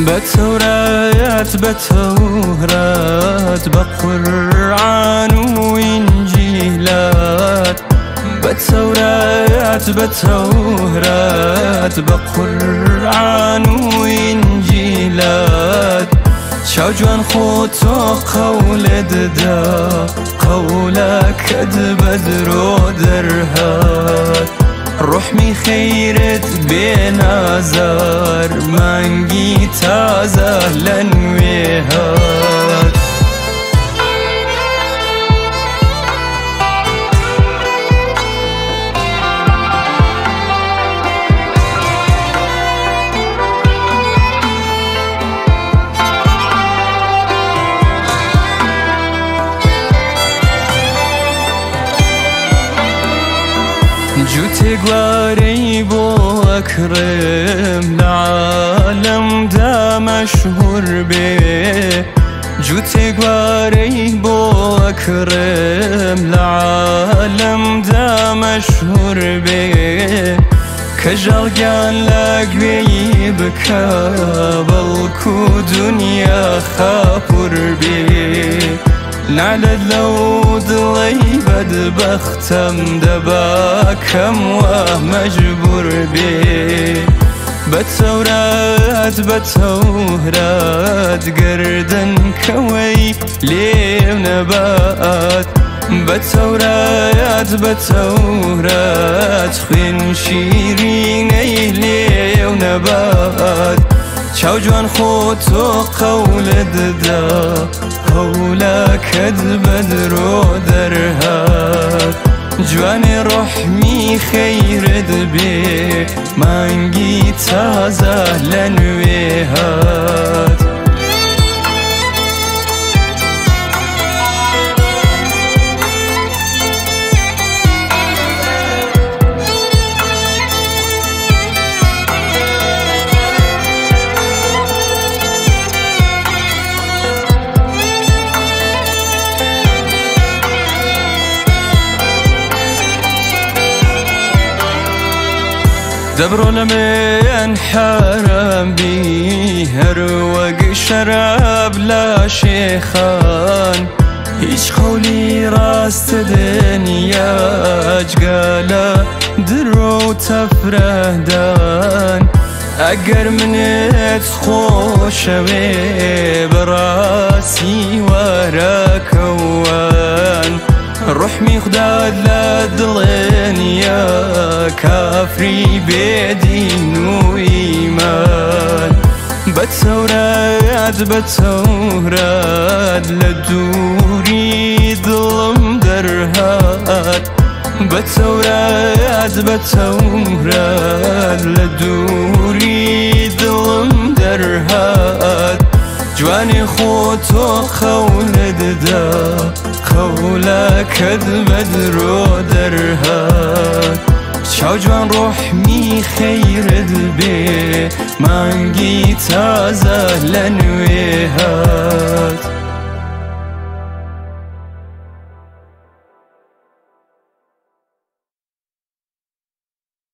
بتورات بقرآن وإنجيلات بتورات بقرآن وإنجيلات شاو جوان خوتو قول ددا قولك بدرو درهات روح می خیرت بنازار منگی تازه لنویهات جوتي قواري بو أكرم لعالم دا مشهور بيه جوتي قواري بو أكرم لعالم دا مشهور بيه كجرقان لاقوي بكا بلكو دنيا خابور بيه نعدد لو ضلي بدبختم دباكم ومجبور بي بتورات قردن كوي ليه نبات بتورات خوين شيريني ليه نبات شاو جوان خوتو قول ددا قولك بدرو درهات جواني روح مي خير دبي مانجي تازه لنويهات دبرو لمن حرام بي هروق شراب لا شيخان هيش خولي راست دنيا جقالا درو تفردان اقر منت خوشوي براسي وراكوان روح مي خداد لدلين يا كافري بدين وإيمان بتورات لدوري ظلم درهات بتورات لدوري ظلم درهات جواني خوتو قول ددا قولك بدرو درهات شاو جوان روح مي خير دبي مانجي تازه لنويهات